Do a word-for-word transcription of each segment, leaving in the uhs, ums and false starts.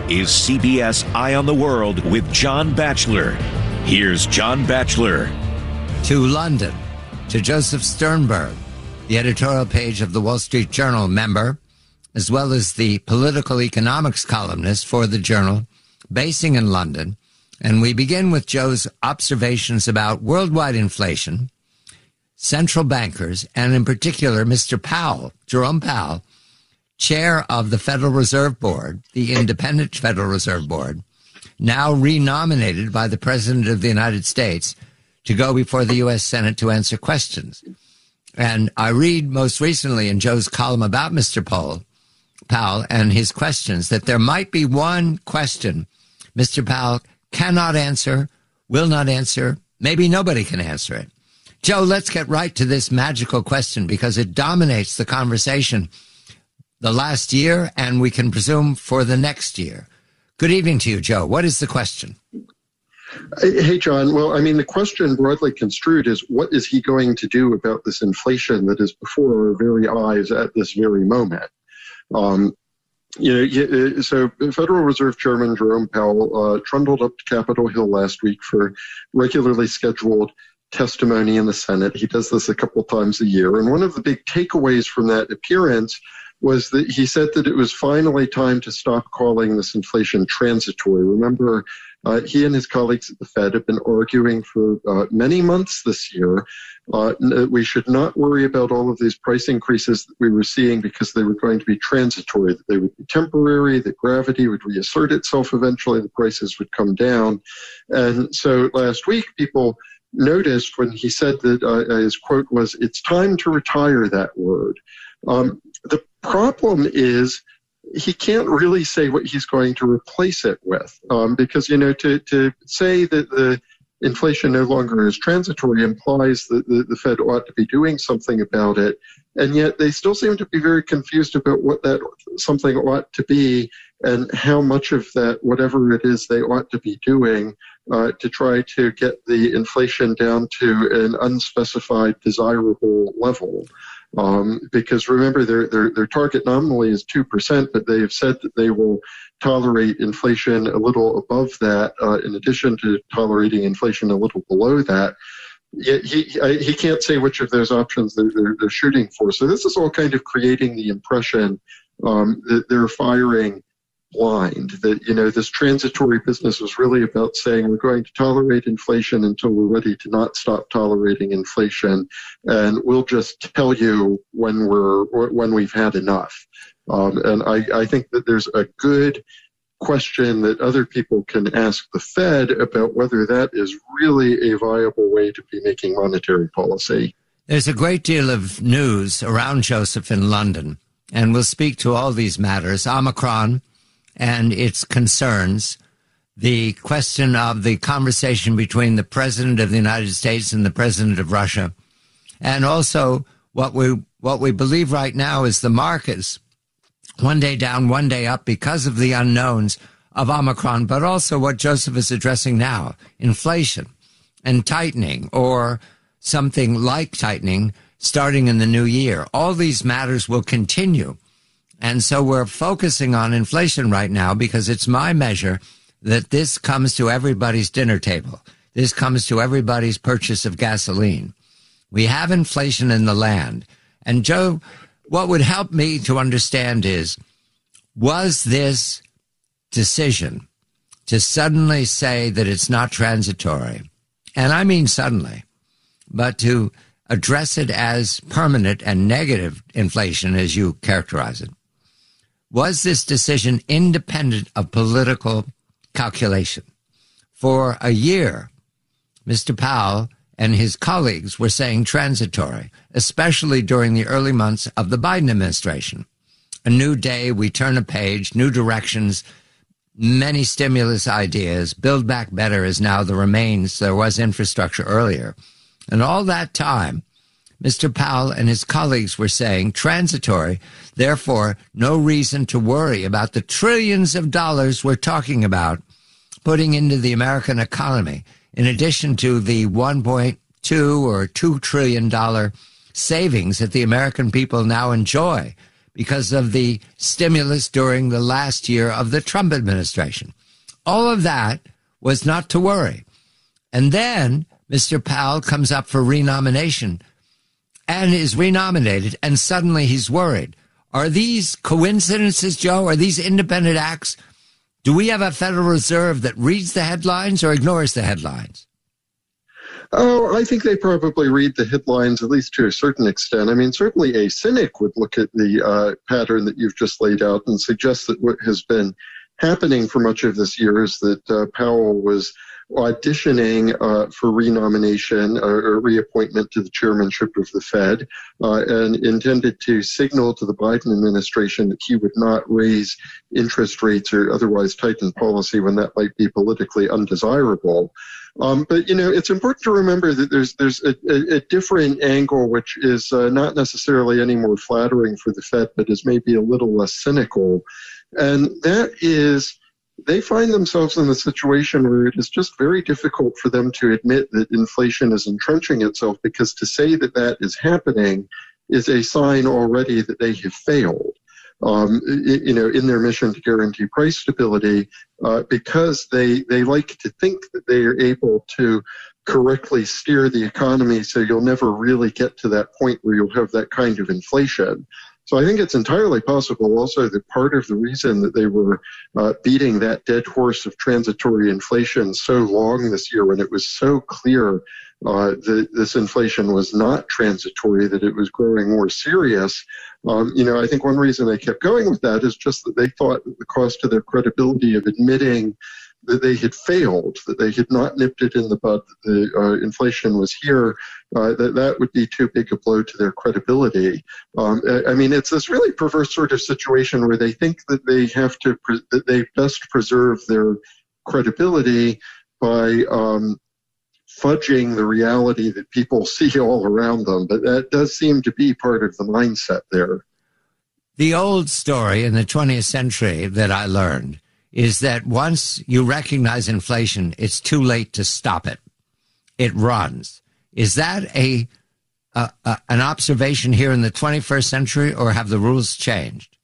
is C B S Eye on the World with John Batchelor. Here's John Batchelor. To London, to Joseph Sternberg, the editorial page of the Wall Street Journal member, as well as the political economics columnist for the Journal, basing in London. And we begin with Joe's observations about worldwide inflation, central bankers, and in particular, Mister Powell, Jerome Powell, chair of the Federal Reserve Board, the independent Federal Reserve Board, now renominated by the President of the United States to go before the U S Senate to answer questions. And I read most recently in Joe's column about Mister Powell, Powell and his questions that there might be one question Mister Powell cannot answer, will not answer, maybe nobody can answer it. Joe, let's get right to this magical question because it dominates the conversation the last year, and we can presume for the next year. Good evening to you, Joe. What is the question? Hey, John. Well, I mean, the question broadly construed is, what is he going to do about this inflation that is before our very eyes at this very moment? Um, you know, so Federal Reserve Chairman Jerome Powell uh, trundled up to Capitol Hill last week for regularly scheduled testimony in the Senate. He does this a couple times a year. And one of the big takeaways from that appearance was that he said that it was finally time to stop calling this inflation transitory. Remember, uh, he and his colleagues at the Fed have been arguing for uh, many months this year. Uh, we should not worry about all of these price increases that we were seeing because they were going to be transitory, that they would be temporary, that gravity would reassert itself eventually, the prices would come down. And so last week, people noticed when he said that uh, his quote was, "It's time to retire that word." Um, the problem is he can't really say what he's going to replace it with, um, because, you know, to, to say that the inflation no longer is transitory implies that the, the Fed ought to be doing something about it. And yet they still seem to be very confused about what that something ought to be and how much of that, whatever it is they ought to be doing uh, to try to get the inflation down to an unspecified desirable level. Um, because remember, their, their, their target nominally is two percent, but they have said that they will tolerate inflation a little above that, uh, in addition to tolerating inflation a little below that. Yet he, he can't say which of those options they're, they're, they're shooting for. So this is all kind of creating the impression um, that they're firing blind, that, you know, this transitory business was really about saying we're going to tolerate inflation until we're ready to not stop tolerating inflation, and we'll just tell you when we're when we've had enough. Um, and I, I think that there's a good question that other people can ask the Fed about whether that is really a viable way to be making monetary policy. There's a great deal of news around Joseph in London, and we'll speak to all these matters. Omicron and its concerns, the question of the conversation between the President of the United States and the President of Russia, and also what we what we believe right now is the markets, one day down, one day up because of the unknowns of Omicron, but also what Joseph is addressing now, inflation and tightening or something like tightening starting in the new year. All these matters will continue. And so we're focusing on inflation right now because it's my measure that this comes to everybody's dinner table. This comes to everybody's purchase of gasoline. We have inflation in the land. And Joe, what would help me to understand is, was this decision to suddenly say that it's not transitory, and I mean suddenly, but to address it as permanent and negative inflation, as you characterize it, was this decision independent of political calculation? For a year, Mister Powell and his colleagues were saying transitory, especially during the early months of the Biden administration. A new day, we turn a page, new directions, many stimulus ideas. Build Back Better is now the remains. There was infrastructure earlier. And all that time, Mister Powell and his colleagues were saying transitory, therefore no reason to worry about the trillions of dollars we're talking about putting into the American economy, in addition to the one point two or two trillion dollars savings that the American people now enjoy because of the stimulus during the last year of the Trump administration. All of that was not to worry. And then Mister Powell comes up for renomination and is renominated, and suddenly he's worried. Are these coincidences, Joe? Are these independent acts? Do we have a Federal Reserve that reads the headlines or ignores the headlines? Oh, I think they probably read the headlines, at least to a certain extent. I mean, certainly a cynic would look at the uh, pattern that you've just laid out and suggest that what has been happening for much of this year is that uh, Powell was auditioning uh, for renomination or, or reappointment to the chairmanship of the Fed uh, and intended to signal to the Biden administration that he would not raise interest rates or otherwise tighten policy when that might be politically undesirable. Um, but, you know, it's important to remember that there's there's a, a, a different angle, which is uh, not necessarily any more flattering for the Fed, but is maybe a little less cynical. And that is, they find themselves in the situation where it is just very difficult for them to admit that inflation is entrenching itself, because to say that that is happening is a sign already that they have failed. Um, you know, in their mission to guarantee price stability, uh, because they they like to think that they are able to correctly steer the economy, so you'll never really get to that point where you'll have that kind of inflation. So I think it's entirely possible also that part of the reason that they were uh, beating that dead horse of transitory inflation so long this year, when it was so clear uh, that this inflation was not transitory, that it was growing more serious, um, you know, I think one reason they kept going with that is just that they thought that the cost to their credibility of admitting that they had failed, that they had not nipped it in the bud, that the uh, inflation was here, uh, that that would be too big a blow to their credibility. Um, I mean, it's this really perverse sort of situation where they think that they have to, pre- that they best preserve their credibility by um, fudging the reality that people see all around them. But that does seem to be part of the mindset there. The old story in the twentieth century that I learned is that once you recognize inflation, it's too late to stop it. It runs. Is that a, a, a an observation here in the twenty-first century, or have the rules changed?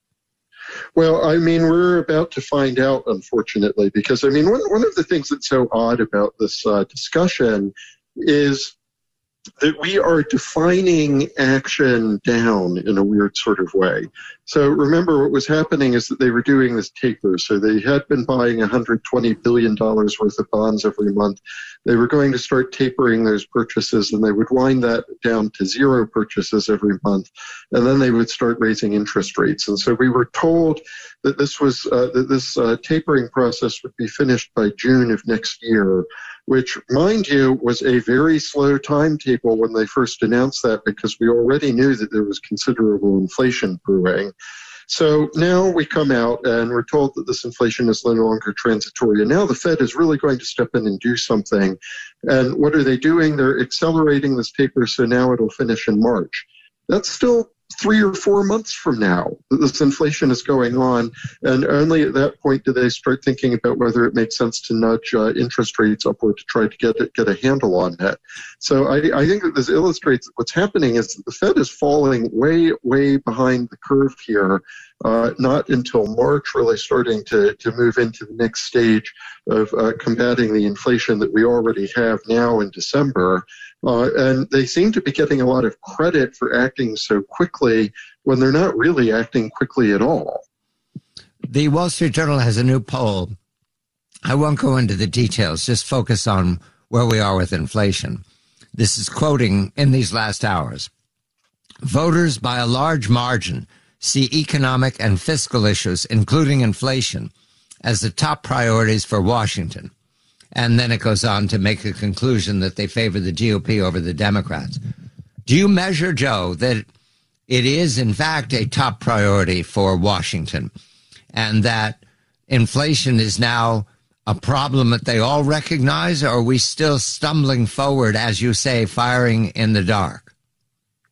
Well, I mean, we're about to find out, unfortunately, because, I mean, one, one of the things that's so odd about this uh, discussion is that we are defining action down in a weird sort of way. So remember, what was happening is that they were doing this taper. So they had been buying one hundred twenty billion dollars worth of bonds every month. They were going to start tapering those purchases, and they would wind that down to zero purchases every month. And then they would start raising interest rates. And so we were told that this was uh, that this uh, tapering process would be finished by June of next year, which, mind you, was a very slow timetable when they first announced that, because we already knew that there was considerable inflation brewing. So now we come out and we're told that this inflation is no longer transitory. And now the Fed is really going to step in and do something. And what are they doing? They're accelerating this taper, so now it'll finish in March. That's still three or four months from now that this inflation is going on, and only at that point do they start thinking about whether it makes sense to nudge uh, interest rates upward to try to get it, get a handle on that. So I, I think that this illustrates that what's happening is that the Fed is falling way, way behind the curve here, uh, not until March really starting to, to move into the next stage of uh, combating the inflation that we already have now in December. Uh, and they seem to be getting a lot of credit for acting so quickly when they're not really acting quickly at all. The Wall Street Journal has a new poll. I won't go into the details, just focus on where we are with inflation. This is quoting in these last hours. Voters, by a large margin, see economic and fiscal issues, including inflation, as the top priorities for Washington. And then it goes on to make a conclusion that they favor the G O P over the Democrats. Do you measure, Joe, that it is, in fact, a top priority for Washington, and that inflation is now a problem that they all recognize, or are we still stumbling forward, as you say, firing in the dark?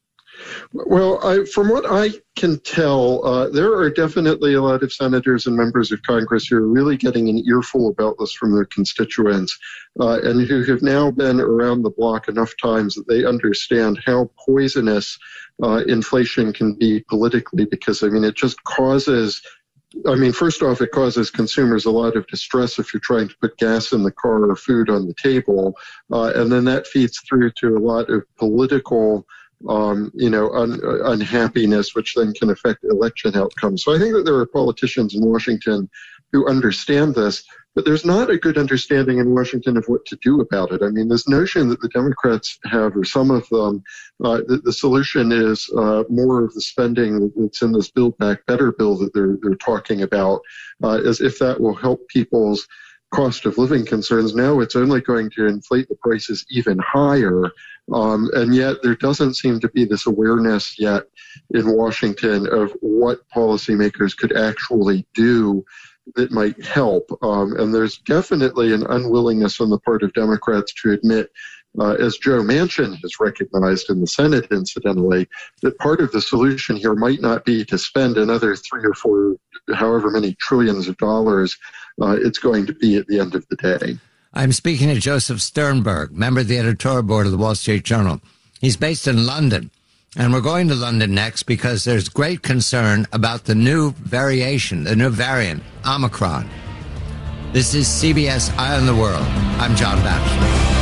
Well, I, from what I can tell, uh, there are definitely a lot of senators and members of Congress who are really getting an earful about this from their constituents, uh, and who have now been around the block enough times that they understand how poisonous uh, inflation can be politically, because, I mean, it just causes I mean, first off, it causes consumers a lot of distress if you're trying to put gas in the car or food on the table. Uh, and then that feeds through to a lot of political, um, you know, un- unhappiness, which then can affect election outcomes. So I think that there are politicians in Washington who understand this, but there's not a good understanding in Washington of what to do about it. I mean, this notion that the Democrats have, or some of them, uh, the, the solution is uh, more of the spending that's in this Build Back Better bill that they're they're talking about, uh, as if that will help people's cost of living concerns. No, it's only going to inflate the prices even higher. Um, and yet there doesn't seem to be this awareness yet in Washington of what policymakers could actually do that might help. Um, and there's definitely an unwillingness on the part of Democrats to admit, uh, as Joe Manchin has recognized in the Senate, incidentally, that part of the solution here might not be to spend another three or four, however many trillions of dollars uh, it's going to be at the end of the day. I'm speaking to Joseph Sternberg, member of the editorial board of the Wall Street Journal. He's based in London. And we're going to London next because there's great concern about the new variation, the new variant, Omicron. This is C B S Eye on the World. I'm John Batchelor.